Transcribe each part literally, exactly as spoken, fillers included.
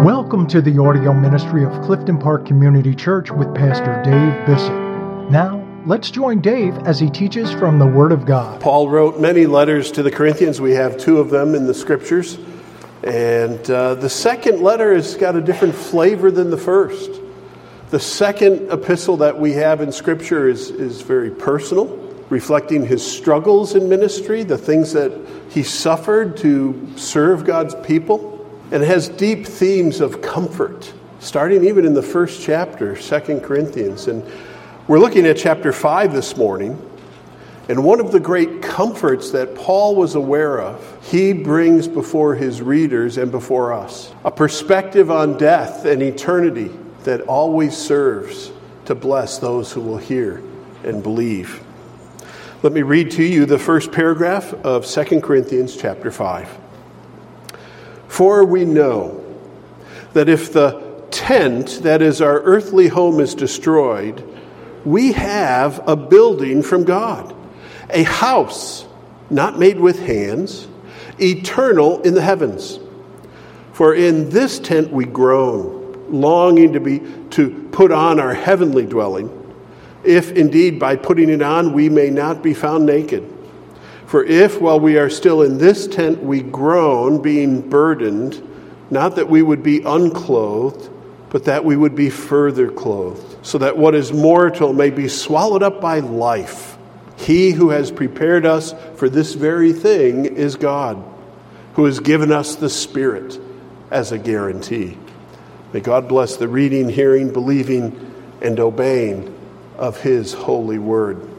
Welcome to the audio ministry of Clifton Park Community Church with Pastor Dave Bissett. Now, let's join Dave as he teaches from the Word of God. Paul wrote many letters to the Corinthians. We have two of them in the Scriptures. And uh, the second letter has got a different flavor than the first. The second epistle that we have in Scripture is, is very personal, reflecting his struggles in ministry, the things that he suffered to serve God's people. And it has deep themes of comfort, starting even in the first chapter, Second Corinthians. And we're looking at chapter five this morning. And one of the great comforts that Paul was aware of, he brings before his readers and before us. A perspective on death and eternity that always serves to bless those who will hear and believe. Let me read to you the first paragraph of Second Corinthians chapter five. For we know that if the tent, that is our earthly home, is destroyed, we have a building from God, a house not made with hands, eternal in the heavens. For in this tent we groan, longing to be to put on our heavenly dwelling, if indeed by putting it on we may not be found naked. For if, while we are still in this tent, we groan, being burdened, not that we would be unclothed, but that we would be further clothed, so that what is mortal may be swallowed up by life. He who has prepared us for this very thing is God, who has given us the Spirit as a guarantee. May God bless the reading, hearing, believing, and obeying of His holy word.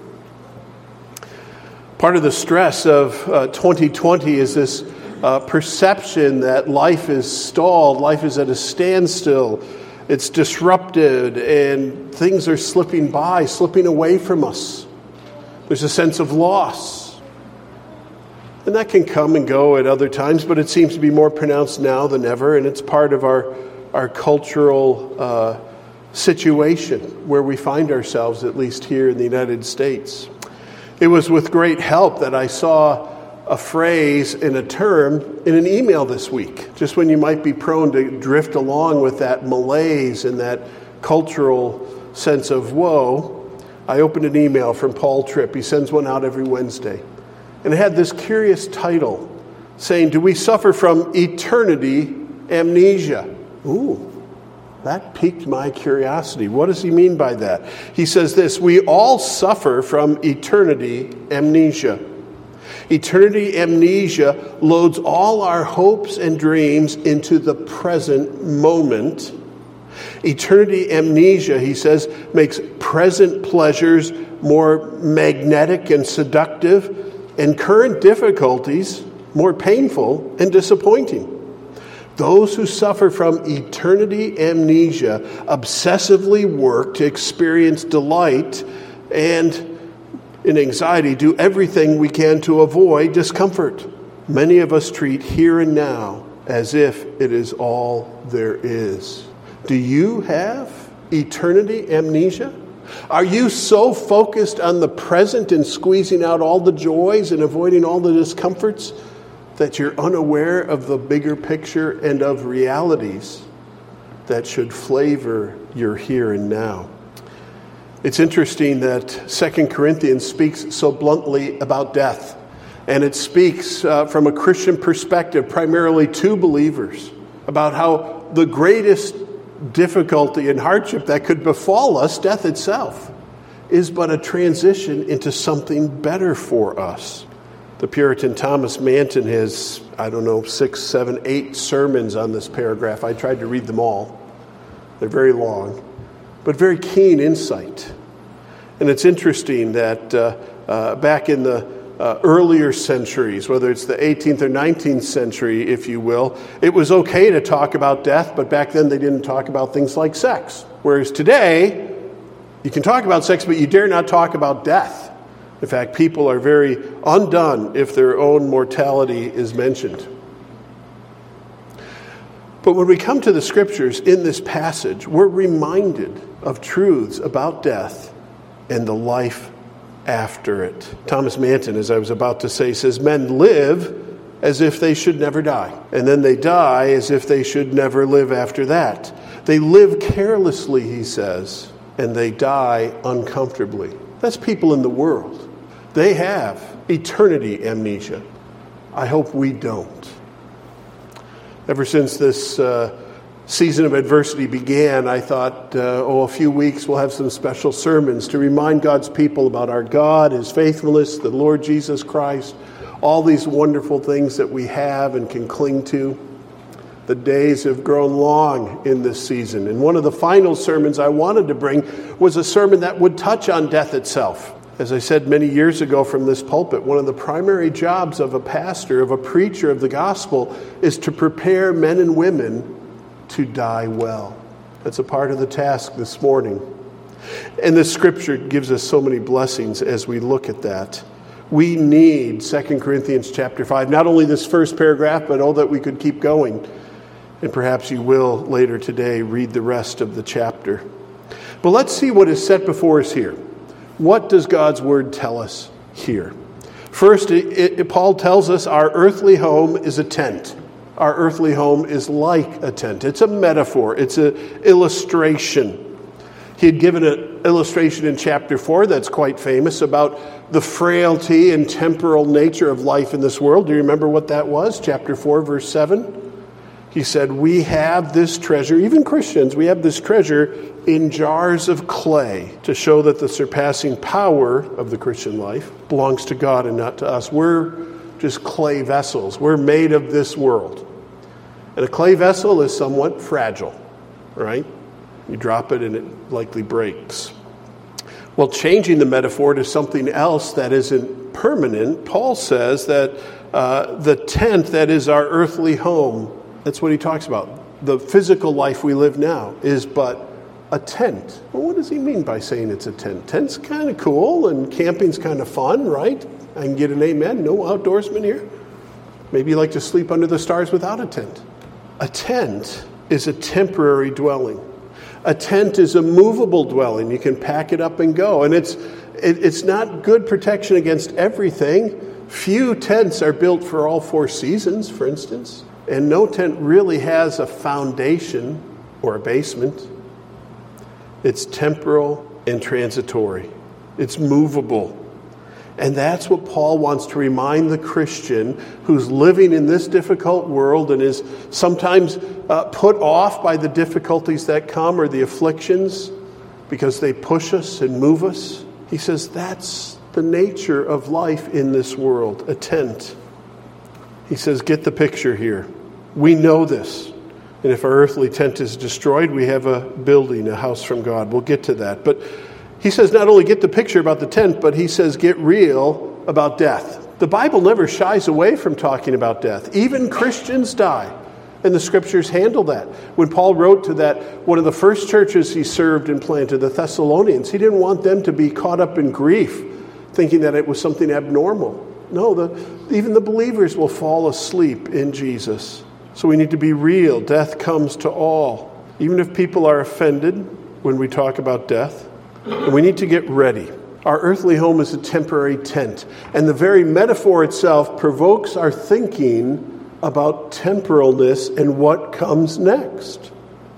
Part of the stress of uh, twenty twenty is this uh, perception that life is stalled, life is at a standstill, it's disrupted, and things are slipping by, slipping away from us. There's a sense of loss. And that can come and go at other times, but it seems to be more pronounced now than ever, and it's part of our, our cultural uh, situation where we find ourselves, at least here in the United States. It was with great help that I saw a phrase and a term in an email this week, just when you might be prone to drift along with that malaise and that cultural sense of woe. I opened an email from Paul Tripp. He sends one out every Wednesday. And it had this curious title saying, "Do we suffer from eternity amnesia?" Ooh. That piqued my curiosity. What does he mean by that? He says this: we all suffer from eternity amnesia. Eternity amnesia loads all our hopes and dreams into the present moment. Eternity amnesia, he says, makes present pleasures more magnetic and seductive, and current difficulties more painful and disappointing. Those who suffer from eternity amnesia obsessively work to experience delight and, in anxiety, do everything we can to avoid discomfort. Many of us treat here and now as if it is all there is. Do you have eternity amnesia? Are you so focused on the present and squeezing out all the joys and avoiding all the discomforts that you're unaware of the bigger picture and of realities that should flavor your here and now? It's interesting that Second Corinthians speaks so bluntly about death, and it speaks uh, from a Christian perspective, primarily to believers, about how the greatest difficulty and hardship that could befall us, death itself, is but a transition into something better for us. The Puritan Thomas Manton has, I don't know, six, seven, eight sermons on this paragraph. I tried to read them all. They're very long, but very keen insight. And it's interesting that uh, uh, back in the uh, earlier centuries, whether it's the eighteenth or nineteenth century, if you will, it was okay to talk about death, but back then they didn't talk about things like sex. Whereas today, you can talk about sex, but you dare not talk about death. In fact, people are very undone if their own mortality is mentioned. But when we come to the Scriptures in this passage, we're reminded of truths about death and the life after it. Thomas Manton, as I was about to say, says, men live as if they should never die. And then they die as if they should never live after that. They live carelessly, he says, and they die uncomfortably. That's people in the world. They have eternity amnesia. I hope we don't. Ever since this uh, season of adversity began, I thought, uh, oh, a few weeks we'll have some special sermons to remind God's people about our God, His faithfulness, the Lord Jesus Christ, all these wonderful things that we have and can cling to. The days have grown long in this season. And one of the final sermons I wanted to bring was a sermon that would touch on death itself. As I said many years ago from this pulpit, one of the primary jobs of a pastor, of a preacher of the gospel, is to prepare men and women to die well. That's a part of the task this morning. And the scripture gives us so many blessings as we look at that. We need Second Corinthians chapter five, not only this first paragraph, but all that we could keep going. And perhaps you will later today read the rest of the chapter. But let's see what is set before us here. What does God's word tell us here? First, it, it, Paul tells us our earthly home is a tent. Our earthly home is like a tent. It's a metaphor. It's an illustration. He had given an illustration in chapter four that's quite famous about the frailty and temporal nature of life in this world. Do you remember what that was? Chapter four, verse seven. He said, we have this treasure, even Christians, we have this treasure in jars of clay to show that the surpassing power of the Christian life belongs to God and not to us. We're just clay vessels. We're made of this world. And a clay vessel is somewhat fragile, right? You drop it and it likely breaks. Well, changing the metaphor to something else that isn't permanent, Paul says that uh, the tent that is our earthly home, that's what he talks about. The physical life we live now is but a tent. Well, what does he mean by saying it's a tent? Tent's kind of cool and camping's kind of fun, right? I can get an amen. No outdoorsmen here? Maybe you like to sleep under the stars without a tent. A tent is a temporary dwelling. A tent is a movable dwelling. You can pack it up and go. And it's it, it's not good protection against everything. Few tents are built for all four seasons, for instance. And no tent really has a foundation or a basement. It's temporal and transitory. It's movable. And that's what Paul wants to remind the Christian who's living in this difficult world and is sometimes uh, put off by the difficulties that come or the afflictions because they push us and move us. He says that's the nature of life in this world, a tent. He says, get the picture here. We know this. And if our earthly tent is destroyed, we have a building, a house from God. We'll get to that. But he says not only get the picture about the tent, but he says get real about death. The Bible never shies away from talking about death. Even Christians die. And the scriptures handle that. When Paul wrote to that, one of the first churches he served and planted, the Thessalonians, he didn't want them to be caught up in grief, thinking that it was something abnormal. No, the, even the believers will fall asleep in Jesus. So we need to be real. Death comes to all. Even if people are offended when we talk about death. And we need to get ready. Our earthly home is a temporary tent. And the very metaphor itself provokes our thinking about temporalness and what comes next.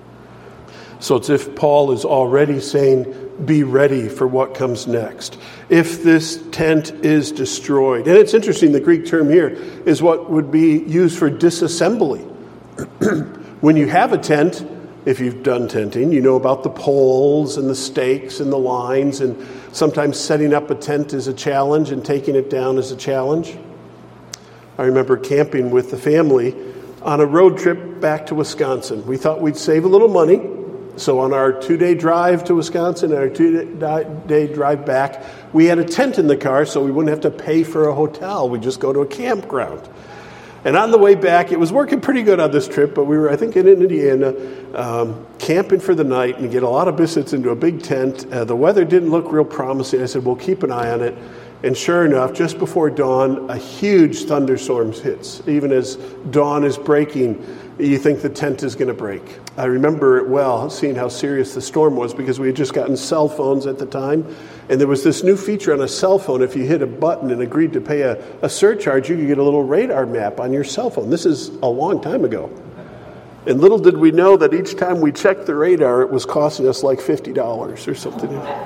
So it's if Paul is already saying, be ready for what comes next. If this tent is destroyed. And it's interesting, the Greek term here is what would be used for disassembly. When you have a tent, if you've done tenting, you know about the poles and the stakes and the lines, and sometimes setting up a tent is a challenge and taking it down is a challenge. I remember camping with the family on a road trip back to Wisconsin. We thought we'd save a little money. So on our two-day drive to Wisconsin and our two-day drive back, we had a tent in the car so we wouldn't have to pay for a hotel. We'd just go to a campground. And on the way back, it was working pretty good on this trip, but we were, I think, in Indiana, um, camping for the night and get a lot of visits into a big tent. Uh, the weather didn't look real promising. I said, we'll keep an eye on it. And sure enough, just before dawn, a huge thunderstorm hits. Even as dawn is breaking, you think the tent is going to break. I remember it well, seeing how serious the storm was, because we had just gotten cell phones at the time, and there was this new feature on a cell phone. If you hit a button and agreed to pay a, a surcharge, you could get a little radar map on your cell phone. This is a long time ago. And little did we know that each time we checked the radar, it was costing us like fifty dollars or something.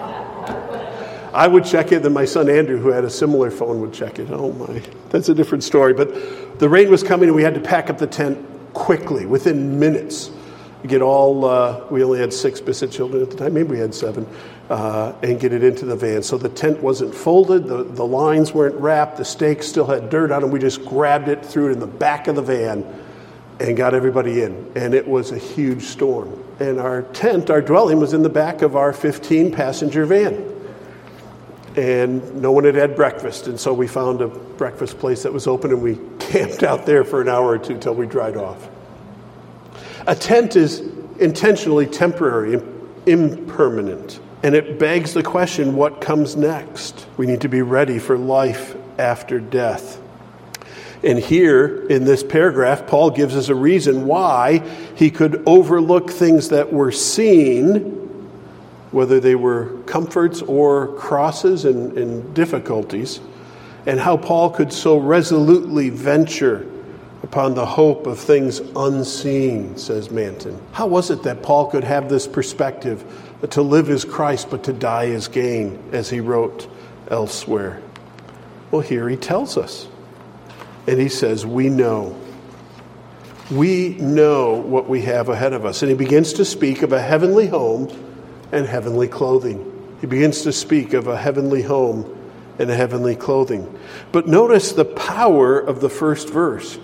I would check it, then my son Andrew, who had a similar phone, would check it. Oh my, that's a different story. But the rain was coming, and we had to pack up the tent quickly, within minutes. We get all, uh, we only had six Bissett children at the time, maybe we had seven, uh, and get it into the van. So the tent wasn't folded, the, the lines weren't wrapped, the stakes still had dirt on them. We just grabbed it, threw it in the back of the van, and got everybody in. And it was a huge storm. And our tent, our dwelling, was in the back of our fifteen-passenger van. And no one had had breakfast, and so we found a breakfast place that was open, and we camped out there for an hour or two till we dried off. A tent is intentionally temporary, impermanent, and it begs the question, what comes next? We need to be ready for life after death. And here, in this paragraph, Paul gives us a reason why he could overlook things that were seen, whether they were comforts or crosses and, and difficulties, and how Paul could so resolutely venture upon the hope of things unseen, says Manton. How was it that Paul could have this perspective, to live as Christ, but to die as gain, as he wrote elsewhere? Well, here he tells us. And he says, we know. We know what we have ahead of us. And he begins to speak of a heavenly home and heavenly clothing. He begins to speak of a heavenly home and a heavenly clothing. But notice the power of the first verse.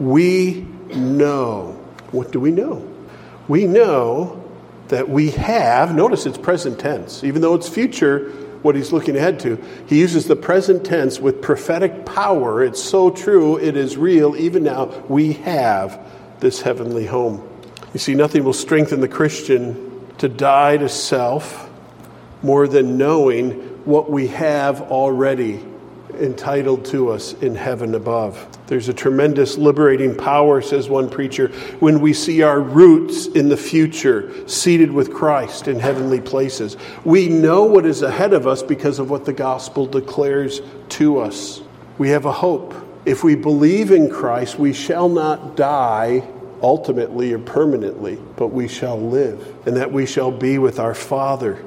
We know. What do we know? We know that we have, notice it's present tense, even though it's future, what he's looking ahead to. He uses the present tense with prophetic power. It's so true, it is real. Even now, we have this heavenly home. You see, nothing will strengthen the Christian to die to self more than knowing what we have already entitled to us in heaven above. There's a tremendous liberating power, says one preacher, when we see our roots in the future, seated with Christ in heavenly places. We know what is ahead of us because of what the gospel declares to us. We have a hope. If we believe in Christ, we shall not die ultimately or permanently, but we shall live, and that we shall be with our Father.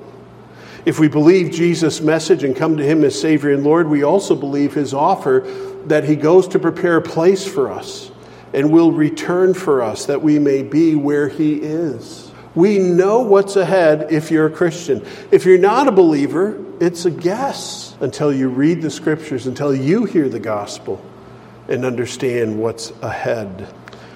If we believe Jesus' message and come to him as Savior and Lord, we also believe his offer that he goes to prepare a place for us and will return for us, that we may be where he is. We know what's ahead if you're a Christian. If you're not a believer, it's a guess until you read the scriptures, until you hear the gospel and understand what's ahead.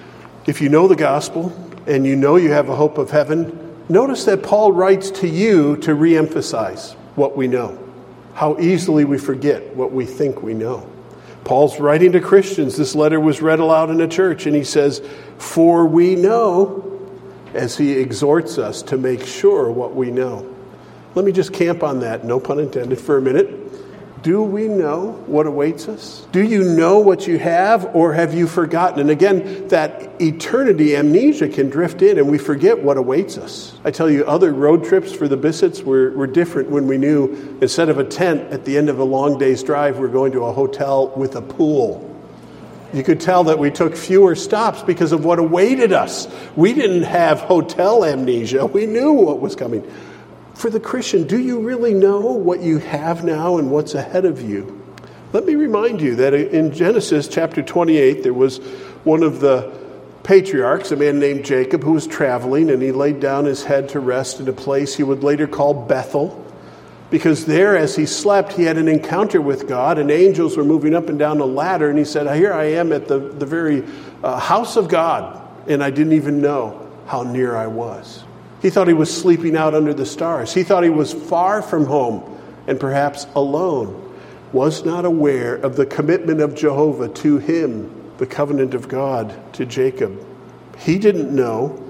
If you know the gospel and you know you have a hope of heaven, notice that Paul writes to you to reemphasize what we know. How easily we forget what we think we know. Paul's writing to Christians. This letter was read aloud in a church, and he says, for we know, as he exhorts us to make sure what we know. Let me just camp on that, no pun intended, for a minute. Do we know what awaits us? Do you know what you have, or have you forgotten? And again, that eternity amnesia can drift in, and we forget what awaits us. I tell you, other road trips for the Bissets were, were different when we knew instead of a tent at the end of a long day's drive, we're going to a hotel with a pool. You could tell that we took fewer stops because of what awaited us. We didn't have hotel amnesia. We knew what was coming. For the Christian, do you really know what you have now and what's ahead of you? Let me remind you that in Genesis chapter twenty-eight, there was one of the patriarchs, a man named Jacob, who was traveling, and he laid down his head to rest in a place he would later call Bethel, because there, as he slept, he had an encounter with God, and angels were moving up and down a ladder, and he said, here I am at the, the very uh, house of God, and I didn't even know how near I was. He thought he was sleeping out under the stars. He thought he was far from home and perhaps alone, was not aware of the commitment of Jehovah to him, the covenant of God to Jacob. He didn't know.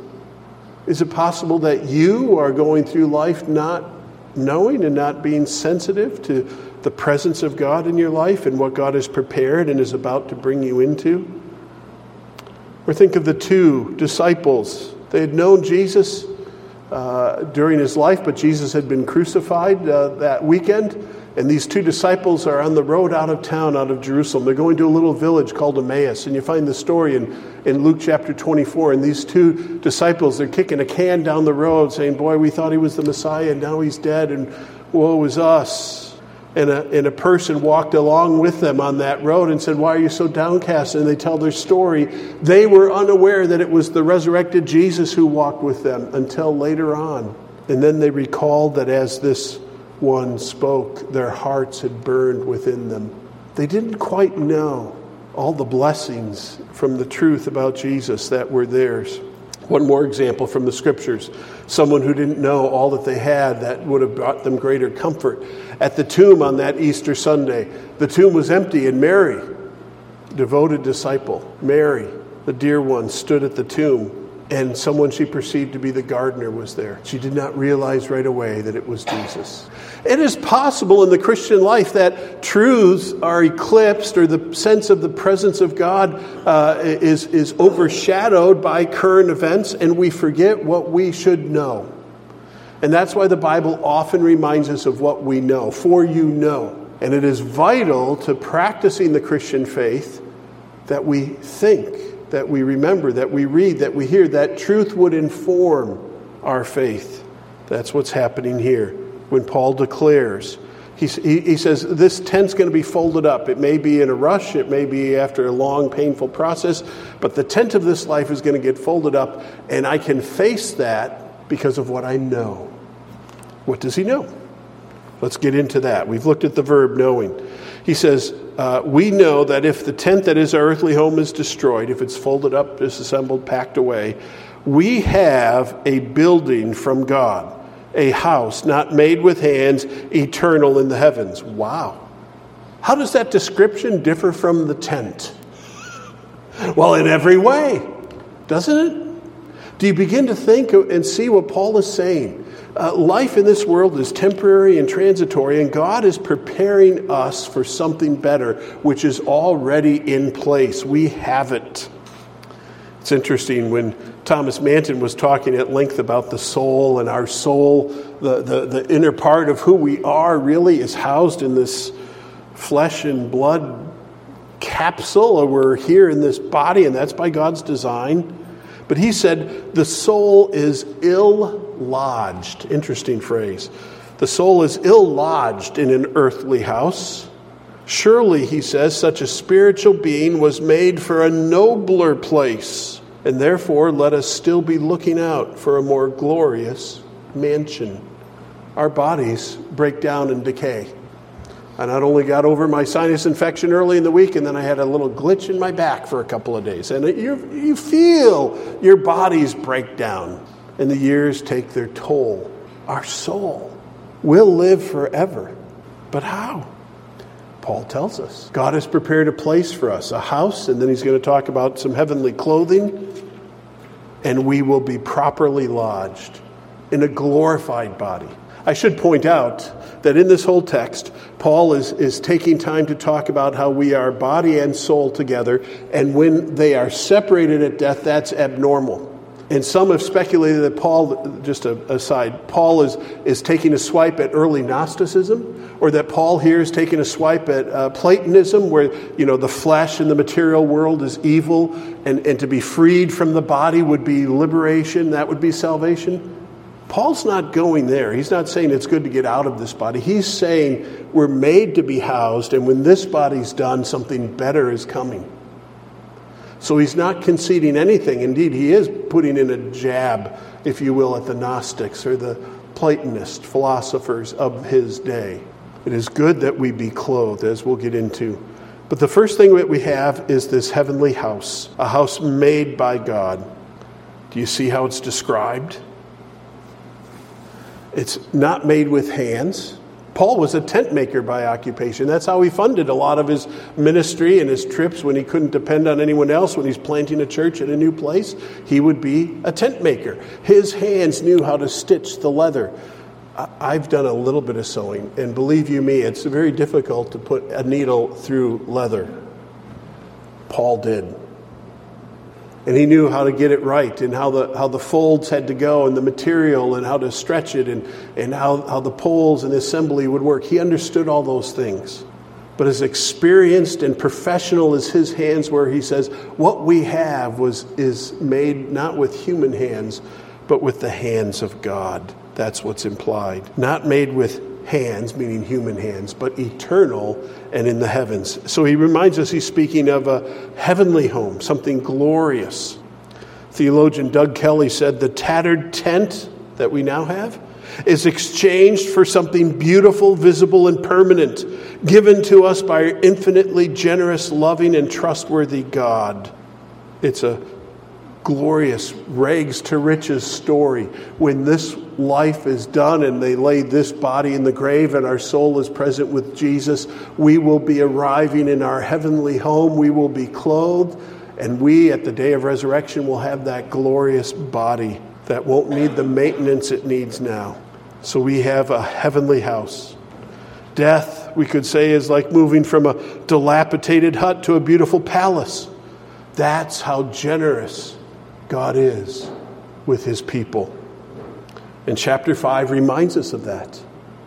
Is it possible that you are going through life not knowing and not being sensitive to the presence of God in your life and what God has prepared and is about to bring you into? Or think of the two disciples. They had known Jesus uh, during his life, but Jesus had been crucified uh, that weekend. And these two disciples are on the road out of town, out of Jerusalem. They're going to a little village called Emmaus. And you find the story in, in Luke chapter twenty-four. And these two disciples, they're kicking a can down the road saying, boy, we thought he was the Messiah and now he's dead and woe is us. And a, and a person walked along with them on that road and said, why are you so downcast? And they tell their story. They were unaware that it was the resurrected Jesus who walked with them until later on. And then they recalled that as this one spoke, their hearts had burned within them. They didn't quite know all the blessings from the truth about Jesus that were theirs. One more example from the scriptures. Someone who didn't know all that they had that would have brought them greater comfort. At the tomb on that Easter Sunday, the tomb was empty, and Mary, devoted disciple, Mary, the dear one, stood at the tomb, and someone she perceived to be the gardener was there. She did not realize right away that it was Jesus. It is possible in the Christian life that truths are eclipsed, or the sense of the presence of God uh, is, is overshadowed by current events, and we forget what we should know. And that's why the Bible often reminds us of what we know, for you know. And it is vital to practicing the Christian faith that we think, that we remember, that we read, that we hear, that truth would inform our faith. That's what's happening here when Paul declares. He, he, he says, this tent's going to be folded up. It may be in a rush. It may be after a long, painful process. But the tent of this life is going to get folded up. And I can face that because of what I know. What does he know? Let's get into that. We've looked at the verb knowing. He says, uh, we know that if the tent that is our earthly home is destroyed, if it's folded up, disassembled, packed away, we have a building from God, a house not made with hands, eternal in the heavens. Wow. How does that description differ from the tent? Well, in every way, doesn't it? Do you begin to think and see what Paul is saying? Uh, life in this world is temporary and transitory, and God is preparing us for something better, which is already in place. We have it. It's interesting when Thomas Manton was talking at length about the soul, and our soul, the, the, the inner part of who we are, really is housed in this flesh and blood capsule, or we're here in this body, and that's by God's design. But he said the soul is ill-lodged. Interesting phrase. The soul is ill-lodged in an earthly house. Surely, he says, such a spiritual being was made for a nobler place. And therefore, let us still be looking out for a more glorious mansion. Our bodies break down and decay. I not only got over my sinus infection early in the week, and then I had a little glitch in my back for a couple of days. And you, you feel your bodies break down, and the years take their toll. Our soul will live forever. But how? Paul tells us. God has prepared a place for us, a house, and then he's going to talk about some heavenly clothing, and we will be properly lodged in a glorified body. I should point out that in this whole text, Paul is, is taking time to talk about how we are body and soul together, and when they are separated at death, that's abnormal. And some have speculated that Paul, just a, aside, Paul is, is taking a swipe at early Gnosticism, or that Paul here is taking a swipe at uh, Platonism, where, you know, the flesh and the material world is evil, and, and to be freed from the body would be liberation, that would be salvation. Paul's not going there. He's not saying it's good to get out of this body. He's saying we're made to be housed, and when this body's done, something better is coming. So he's not conceding anything. Indeed, he is putting in a jab, if you will, at the Gnostics or the Platonist philosophers of his day. It is good that we be clothed, as we'll get into. But the first thing that we have is this heavenly house, a house made by God. Do you see how it's described? It's not made with hands. Paul was a tent maker by occupation. That's how he funded a lot of his ministry and his trips when he couldn't depend on anyone else. When he's planting a church in a new place, he would be a tent maker. His hands knew how to stitch the leather. I've done a little bit of sewing, and believe you me, it's very difficult to put a needle through leather. Paul did. and he knew how to get it right, and how the how the folds had to go, and the material, and how to stretch it, and, and how, how the poles and the assembly would work. He understood all those things. But as experienced and professional as his hands were, he says, what we have was is made not with human hands, but with the hands of God. That's what's implied. Not made with hands, meaning human hands, but eternal and in the heavens. So he reminds us he's speaking of a heavenly home, something glorious. Theologian Doug Kelly said, the tattered tent that we now have is exchanged for something beautiful, visible, and permanent, given to us by our infinitely generous, loving, and trustworthy God. It's a glorious rags to riches story. When this life is done and they lay this body in the grave and our soul is present with Jesus, we will be arriving in our heavenly home. We will be clothed, and we at the day of resurrection will have that glorious body that won't need the maintenance it needs now. So we have a heavenly house. Death, we could say, is like moving from a dilapidated hut to a beautiful palace. That's how generous God is with his people. And chapter five reminds us of that.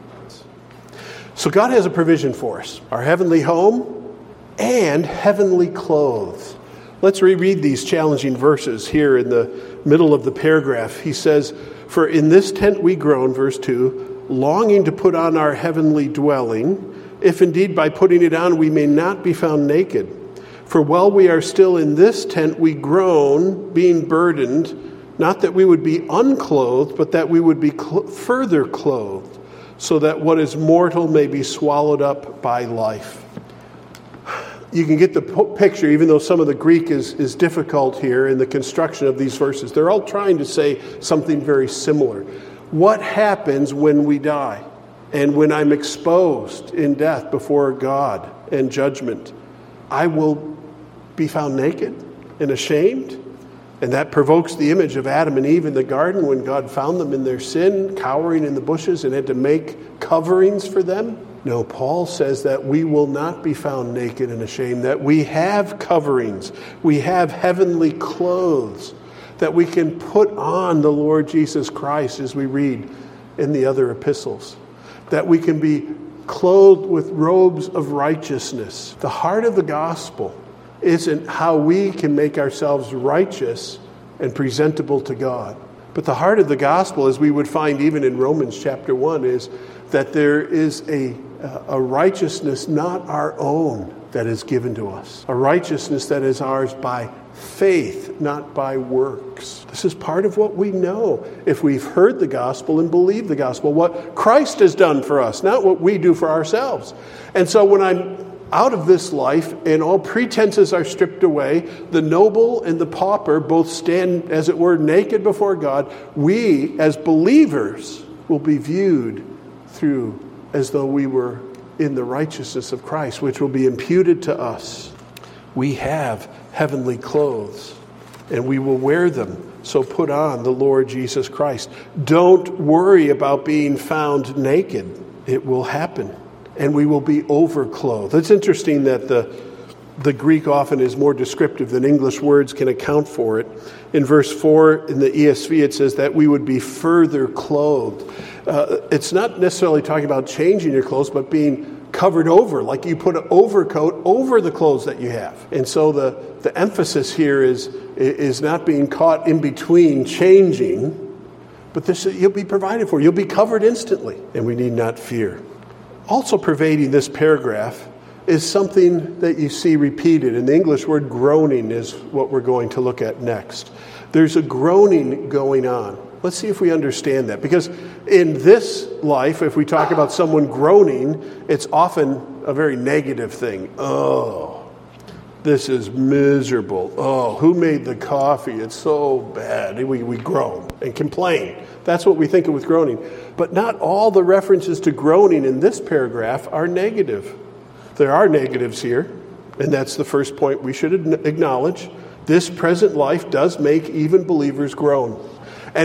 So God has a provision for us. Our heavenly home and heavenly clothes. Let's reread these challenging verses here in the middle of the paragraph. He says, for in this tent we groan, verse two, longing to put on our heavenly dwelling, if indeed by putting it on we may not be found naked. For while we are still in this tent we groan, being burdened, not that we would be unclothed, but that we would be cl- further clothed, so that what is mortal may be swallowed up by life. You can get the picture, even though some of the Greek is, is difficult here in the construction of these verses. They're all trying to say something very similar. What happens when we die and when I'm exposed in death before God and judgment? I will be found naked and ashamed. And that provokes the image of Adam and Eve in the garden when God found them in their sin, cowering in the bushes, and had to make coverings for them. No, Paul says that we will not be found naked and ashamed, that we have coverings, we have heavenly clothes, that we can put on the Lord Jesus Christ, as we read in the other epistles, that we can be clothed with robes of righteousness. The heart of the gospel isn't how we can make ourselves righteous and presentable to God. But the heart of the gospel, as we would find even in Romans chapter one, is that there is a, a righteousness not our own that is given to us. A righteousness that is ours by faith, not by works. This is part of what we know if we've heard the gospel and believe the gospel, what Christ has done for us, not what we do for ourselves. And so when I'm out of this life and all pretenses are stripped away, the noble and the pauper both stand, as it were, naked before God, we as believers will be viewed through as though we were in the righteousness of Christ, which will be imputed to us. We have heavenly clothes, and we will wear them. So put on the Lord Jesus Christ. Don't worry about being found naked. It will happen, and we will be overclothed. It's interesting that the, the Greek often is more descriptive than English words can account for it. In verse four in the E S V, it says that we would be further clothed. Uh, it's not necessarily talking about changing your clothes, but being covered over, like you put an overcoat over the clothes that you have. And so the, the emphasis here is, is not being caught in between changing, but this you'll be provided for. You'll be covered instantly, and we need not fear. Also pervading this paragraph is something that you see repeated. And the English word groaning is what we're going to look at next. There's a groaning going on. Let's see if we understand that. Because in this life, if we talk about someone groaning, it's often a very negative thing. Oh, this is miserable. Oh, who made the coffee? It's so bad. We, we groan and complain. That's what we think of with groaning. But not all the references to groaning in this paragraph are negative. There are negatives here, and that's the first point we should acknowledge. This present life does make even believers groan. And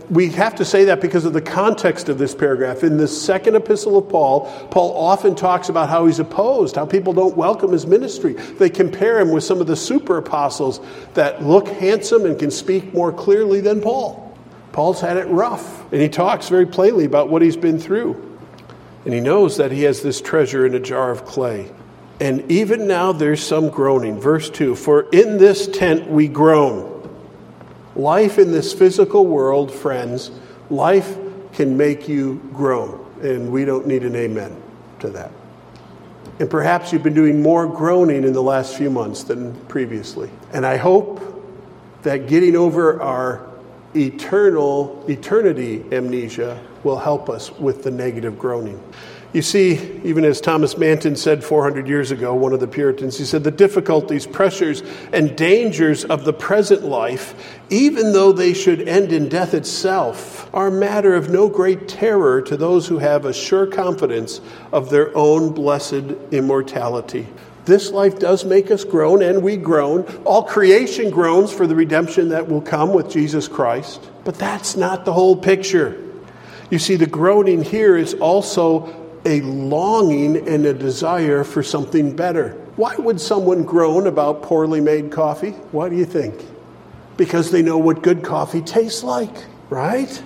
we have to say that because of the context of this paragraph. In the second epistle of Paul, Paul often talks about how he's opposed, how people don't welcome his ministry. They compare him with some of the super apostles that look handsome and can speak more clearly than Paul. Paul's had it rough, and he talks very plainly about what he's been through. And he knows that he has this treasure in a jar of clay. And even now there's some groaning. Verse two, for in this tent we groan. Life in this physical world, friends, life can make you groan. And we don't need an amen to that. And perhaps you've been doing more groaning in the last few months than previously. And I hope that getting over our eternal, eternity amnesia will help us with the negative groaning. You see, even as Thomas Manton said four hundred years ago, one of the Puritans, he said, the difficulties, pressures, and dangers of the present life, even though they should end in death itself, are a matter of no great terror to those who have a sure confidence of their own blessed immortality. This life does make us groan, and we groan. All creation groans for the redemption that will come with Jesus Christ. But that's not the whole picture. You see, the groaning here is also a longing and a desire for something better. Why would someone groan about poorly made coffee? Why do you think? Because they know what good coffee tastes like, right?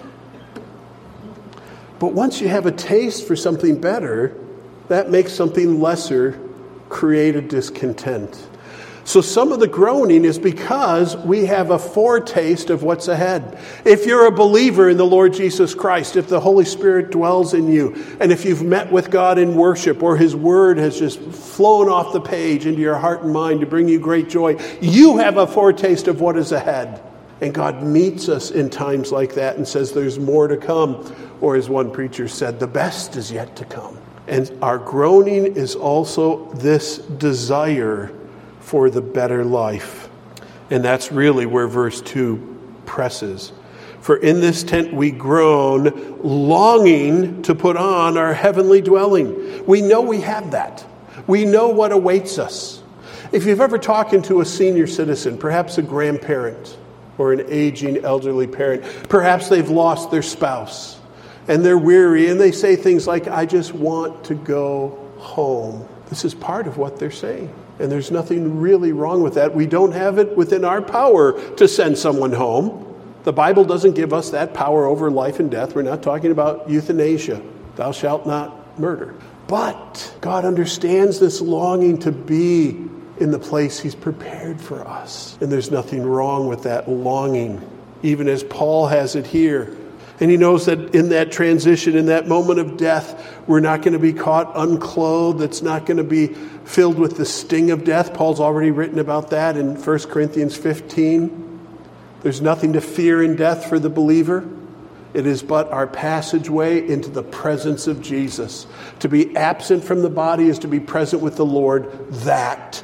But once you have a taste for something better, that makes something lesser create a discontent. So some of the groaning is because we have a foretaste of what's ahead. If you're a believer in the Lord Jesus Christ, if the Holy Spirit dwells in you, and if you've met with God in worship, or His Word has just flown off the page into your heart and mind to bring you great joy, you have a foretaste of what is ahead. And God meets us in times like that and says there's more to come. Or as one preacher said, the best is yet to come. And our groaning is also this desire for the better life. And that's really where verse two presses. For in this tent we groan, longing to put on our heavenly dwelling. We know we have that. We know what awaits us. If you've ever talked to a senior citizen, perhaps a grandparent or an aging elderly parent, perhaps they've lost their spouse and they're weary and they say things like, I just want to go home. This is part of what they're saying. And there's nothing really wrong with that. We don't have it within our power to send someone home. The Bible doesn't give us that power over life and death. We're not talking about euthanasia. Thou shalt not murder. But God understands this longing to be in the place He's prepared for us. And there's nothing wrong with that longing, even as Paul has it here. And he knows that in that transition, in that moment of death, we're not going to be caught unclothed. It's not going to be filled with the sting of death. Paul's already written about that in First Corinthians fifteen. There's nothing to fear in death for the believer. It is but our passageway into the presence of Jesus. To be absent from the body is to be present with the Lord that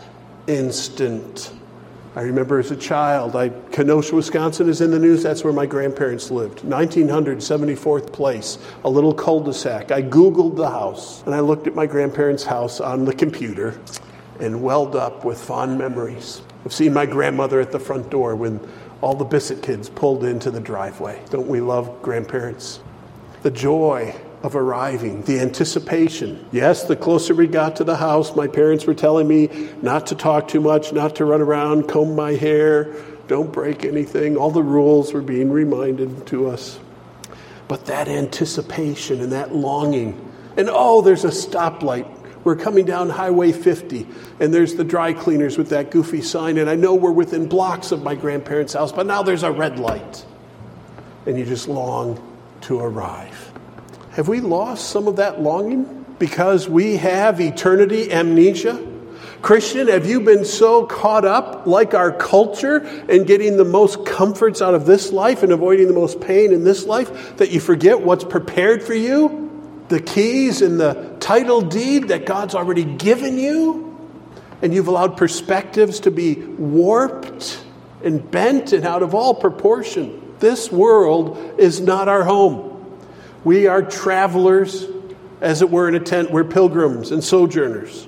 instant. I remember as a child, I, Kenosha, Wisconsin is in the news. That's where my grandparents lived. nineteen hundred, seventy-fourth place, a little cul-de-sac. I Googled the house, and I looked at my grandparents' house on the computer and welled up with fond memories. I've seen my grandmother at the front door when all the Bissett kids pulled into the driveway. Don't we love grandparents? The joy of arriving, the anticipation. Yes, the closer we got to the house, my parents were telling me not to talk too much, not to run around, comb my hair, don't break anything. All the rules were being reminded to us. But that anticipation and that longing, and oh, there's a stoplight. We're coming down Highway fifty, and there's the dry cleaners with that goofy sign, and I know we're within blocks of my grandparents' house, but now there's a red light. And you just long to arrive. Have we lost some of that longing because we have eternity amnesia? Christian, have you been so caught up like our culture and getting the most comforts out of this life and avoiding the most pain in this life that you forget what's prepared for you? The keys and the title deed that God's already given you? And you've allowed perspectives to be warped and bent and out of all proportion. This world is not our home. We are travelers, as it were, in a tent. We're pilgrims and sojourners.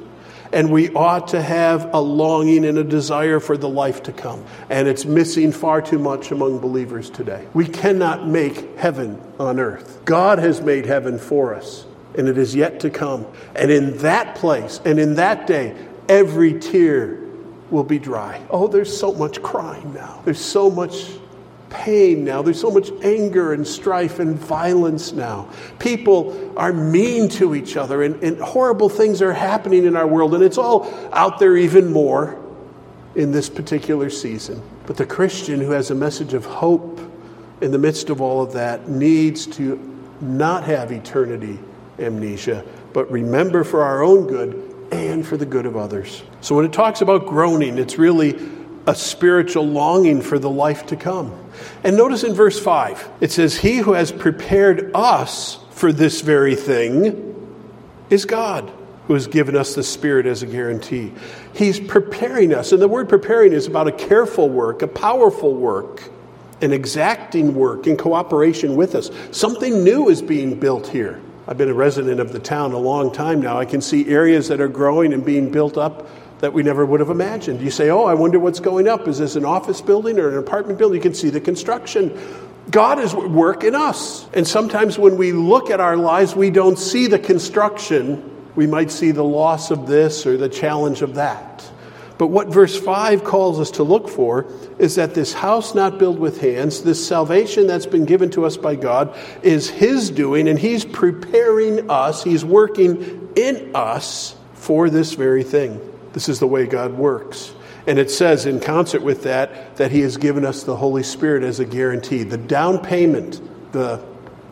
And we ought to have a longing and a desire for the life to come. And it's missing far too much among believers today. We cannot make heaven on earth. God has made heaven for us, and it is yet to come. And in that place, and in that day, every tear will be dry. Oh, there's so much crying now. There's so much pain now. There's so much anger and strife and violence now. People are mean to each other, and, and horrible things are happening in our world, and it's all out there even more in this particular season. But the Christian who has a message of hope in the midst of all of that needs to not have eternity amnesia, but remember for our own good and for the good of others. So when it talks about groaning, it's really a spiritual longing for the life to come. And notice in verse five, it says, he who has prepared us for this very thing is God, who has given us the Spirit as a guarantee. He's preparing us. And the word preparing is about a careful work, a powerful work, an exacting work in cooperation with us. Something new is being built here. I've been a resident of the town a long time now. I can see areas that are growing and being built up that we never would have imagined. You say, oh, I wonder what's going up. Is this an office building or an apartment building? You can see the construction. God is at work in us. And sometimes when we look at our lives, we don't see the construction. We might see the loss of this or the challenge of that. But what verse five calls us to look for is that this house not built with hands, this salvation that's been given to us by God, is His doing, and He's preparing us, He's working in us for this very thing. This is the way God works. And it says in concert with that, that He has given us the Holy Spirit as a guarantee. The down payment, the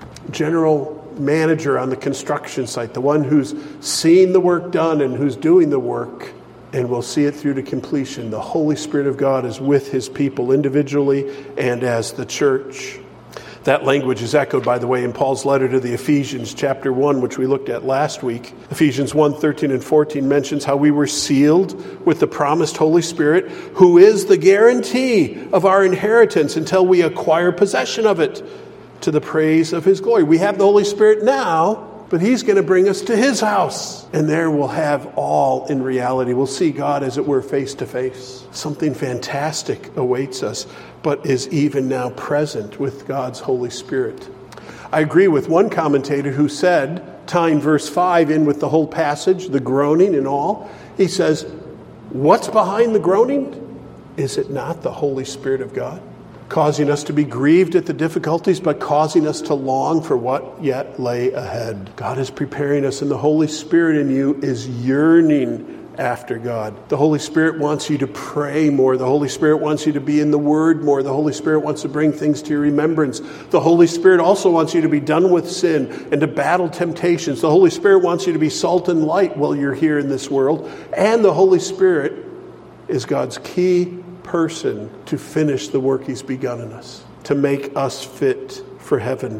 general manager on the construction site, the one who's seeing the work done and who's doing the work, and will see it through to completion. The Holy Spirit of God is with His people individually and as the church. That language is echoed, by the way, in Paul's letter to the Ephesians, chapter one, which we looked at last week. Ephesians one, thirteen and fourteen mentions how we were sealed with the promised Holy Spirit, who is the guarantee of our inheritance until we acquire possession of it, to the praise of His glory. We have the Holy Spirit now, but He's going to bring us to His house. And there we'll have all in reality. We'll see God, as it were, face to face. Something fantastic awaits us, but is even now present with God's Holy Spirit. I agree with one commentator who said, tying verse five in with the whole passage, the groaning and all, he says, what's behind the groaning? Is it not the Holy Spirit of God? Causing us to be grieved at the difficulties, but causing us to long for what yet lay ahead. God is preparing us, and the Holy Spirit in you is yearning after God. The Holy Spirit wants you to pray more. The Holy Spirit wants you to be in the Word more. The Holy Spirit wants to bring things to your remembrance. The Holy Spirit also wants you to be done with sin and to battle temptations. The Holy Spirit wants you to be salt and light while you're here in this world. And the Holy Spirit is God's key person to finish the work He's begun in us, to make us fit for heaven.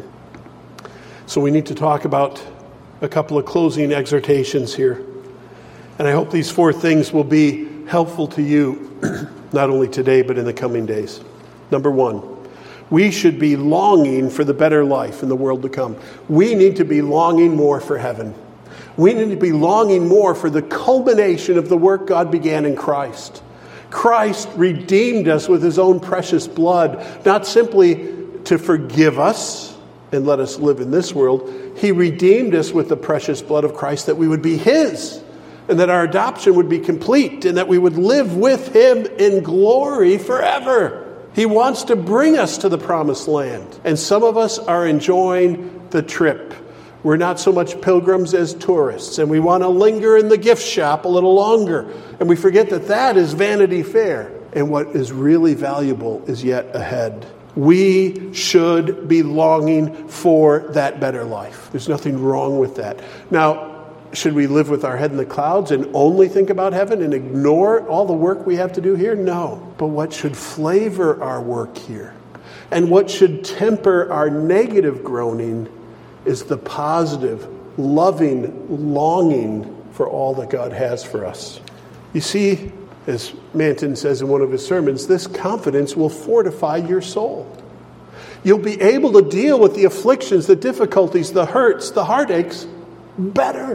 So we need to talk about a couple of closing exhortations here. And I hope these four things will be helpful to you, not only today, but in the coming days. Number one, we should be longing for the better life in the world to come. We need to be longing more for heaven. We need to be longing more for the culmination of the work God began in Christ. Christ redeemed us with His own precious blood, not simply to forgive us and let us live in this world. He redeemed us with the precious blood of Christ that we would be His, and that our adoption would be complete, and that we would live with Him in glory forever. He wants to bring us to the promised land. And some of us are enjoying the trip. We're not so much pilgrims as tourists, and we want to linger in the gift shop a little longer. And we forget that that is Vanity Fair, and what is really valuable is yet ahead. We should be longing for that better life. There's nothing wrong with that. Now, should we live with our head in the clouds and only think about heaven and ignore all the work we have to do here? No. But what should flavor our work here, and what should temper our negative groaning, is the positive, loving longing for all that God has for us. You see, as Manton says in one of his sermons, this confidence will fortify your soul. You'll be able to deal with the afflictions, the difficulties, the hurts, the heartaches better.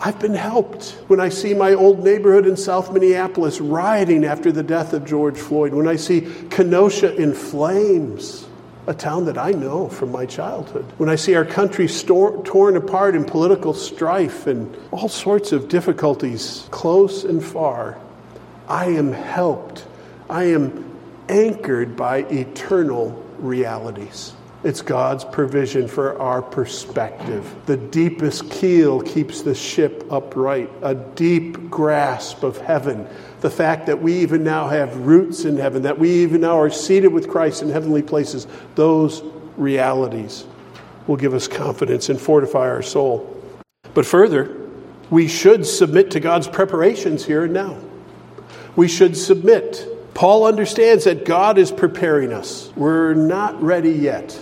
I've been helped. When I see my old neighborhood in South Minneapolis rioting after the death of George Floyd, when I see Kenosha in flames, a town that I know from my childhood, when I see our country stor- torn apart in political strife and all sorts of difficulties close and far, I am helped. I am anchored by eternal realities. It's God's provision for our perspective. The deepest keel keeps the ship upright. A deep grasp of heaven. The fact that we even now have roots in heaven, that we even now are seated with Christ in heavenly places, those realities will give us confidence and fortify our soul. But further, we should submit to God's preparations here and now. We should submit. Paul understands that God is preparing us. We're not ready yet.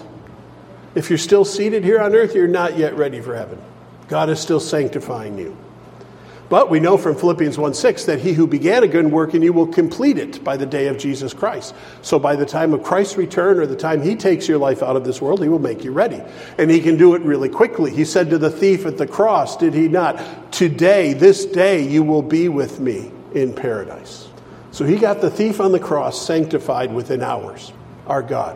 If you're still seated here on earth, you're not yet ready for heaven. God is still sanctifying you. But we know from Philippians one six that he who began a good work in you will complete it by the day of Jesus Christ. So by the time of Christ's return or the time he takes your life out of this world, he will make you ready. And he can do it really quickly. He said to the thief at the cross, did he not? Today, this day, you will be with me in paradise. So he got the thief on the cross sanctified within hours, our God.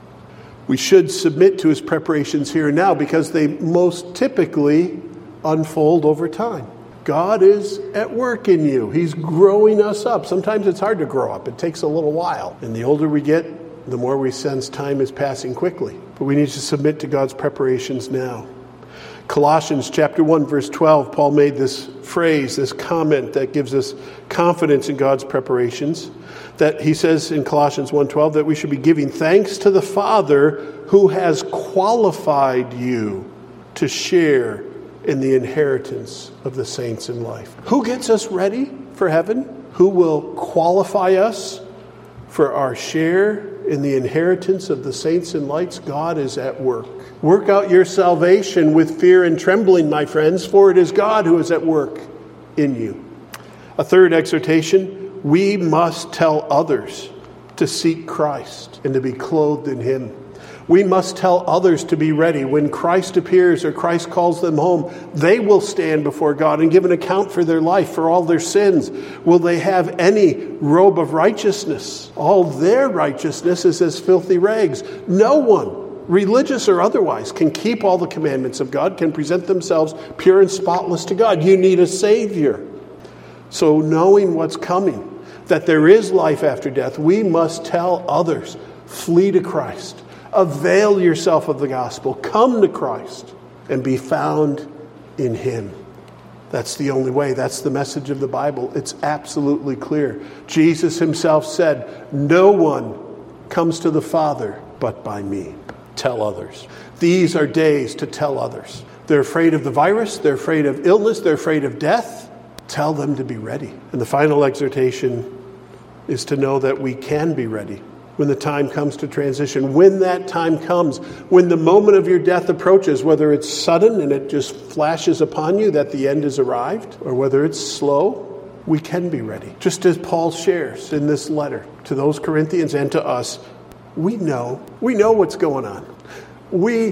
We should submit to his preparations here and now because they most typically unfold over time. God is at work in you. He's growing us up. Sometimes it's hard to grow up. It takes a little while. And the older we get, the more we sense time is passing quickly. But we need to submit to God's preparations now. Colossians chapter one, verse twelve, Paul made this phrase, this comment that gives us confidence in God's preparations. That he says in Colossians one twelve that we should be giving thanks to the Father who has qualified you to share in the inheritance of the saints in life. Who gets us ready for heaven? Who will qualify us for our share in the inheritance of the saints in lights? God is at work. Work out your salvation with fear and trembling, my friends, for it is God who is at work in you. A third exhortation, we must tell others to seek Christ and to be clothed in him. We must tell others to be ready. When Christ appears or Christ calls them home, they will stand before God and give an account for their life, for all their sins. Will they have any robe of righteousness? All their righteousness is as filthy rags. No one, religious or otherwise, can keep all the commandments of God, can present themselves pure and spotless to God. You need a Savior. So knowing what's coming, that there is life after death, we must tell others, flee to Christ. Avail yourself of the gospel. Come to Christ and be found in him. That's the only way. That's the message of the Bible. It's absolutely clear. Jesus himself said, no one comes to the Father but by me. Tell others. These are days to tell others. They're afraid of the virus. They're afraid of illness. They're afraid of death. Tell them to be ready. And the final exhortation is to know that we can be ready when the time comes to transition. When that time comes, when the moment of your death approaches, whether it's sudden and it just flashes upon you that the end has arrived, or whether it's slow, we can be ready. Just as Paul shares in this letter to those Corinthians and to us, we know, we know what's going on. We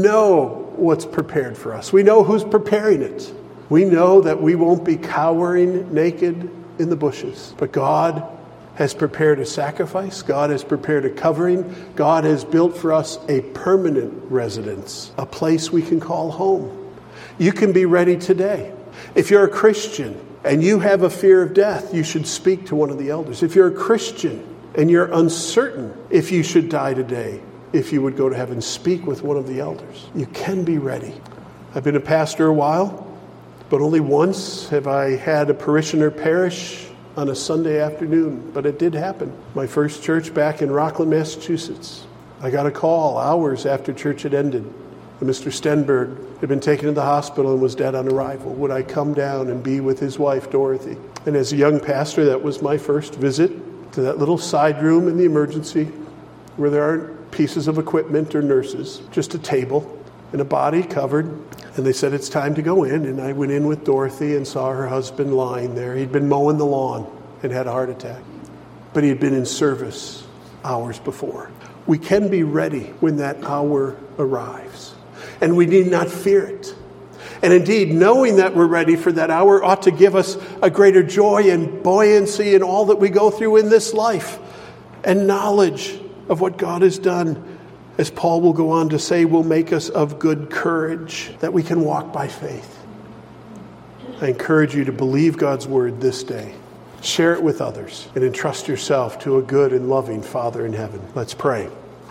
know what's prepared for us. We know who's preparing it. We know that we won't be cowering naked in the bushes, but God has prepared a sacrifice. God has prepared a covering. God has built for us a permanent residence, a place we can call home. You can be ready today. If you're a Christian and you have a fear of death, you should speak to one of the elders. If you're a Christian and you're uncertain if you should die today, if you would go to heaven, speak with one of the elders. You can be ready. I've been a pastor a while, but only once have I had a parishioner perish on a Sunday afternoon, but it did happen. My first church back in Rockland, Massachusetts. I got a call hours after church had ended. Mister Stenberg had been taken to the hospital and was dead on arrival. Would I come down and be with his wife, Dorothy? And as a young pastor, that was my first visit to that little side room in the emergency where there aren't pieces of equipment or nurses, just a table and a body covered. And they said, it's time to go in. And I went in with Dorothy and saw her husband lying there. He'd been mowing the lawn and had a heart attack. But he had been in service hours before. We can be ready when that hour arrives. And we need not fear it. And indeed, knowing that we're ready for that hour ought to give us a greater joy and buoyancy in all that we go through in this life, and knowledge of what God has done, as Paul will go on to say, will make us of good courage, that we can walk by faith. I encourage you to believe God's word this day. Share it with others and entrust yourself to a good and loving Father in heaven. Let's pray.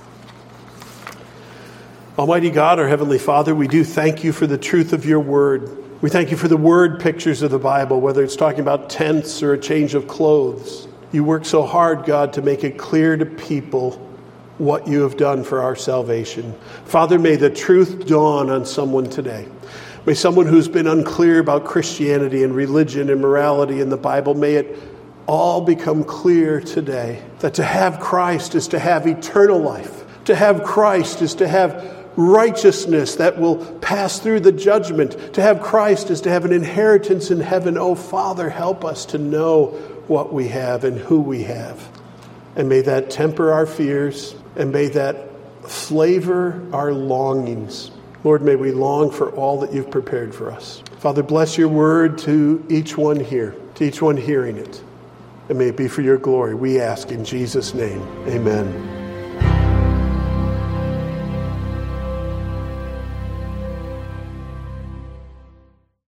Almighty God, our Heavenly Father, we do thank you for the truth of your word. We thank you for the word pictures of the Bible, whether it's talking about tents or a change of clothes. You work so hard, God, to make it clear to people what you have done for our salvation. Father, may the truth dawn on someone today. May someone who's been unclear about Christianity and religion and morality in the Bible, may it all become clear today that to have Christ is to have eternal life. To have Christ is to have righteousness that will pass through the judgment. To have Christ is to have an inheritance in heaven. Oh, Father, help us to know what we have and who we have. And may that temper our fears, and may that flavor our longings. Lord, may we long for all that you've prepared for us. Father, bless your word to each one here, to each one hearing it. And may it be for your glory. We ask in Jesus' name. Amen.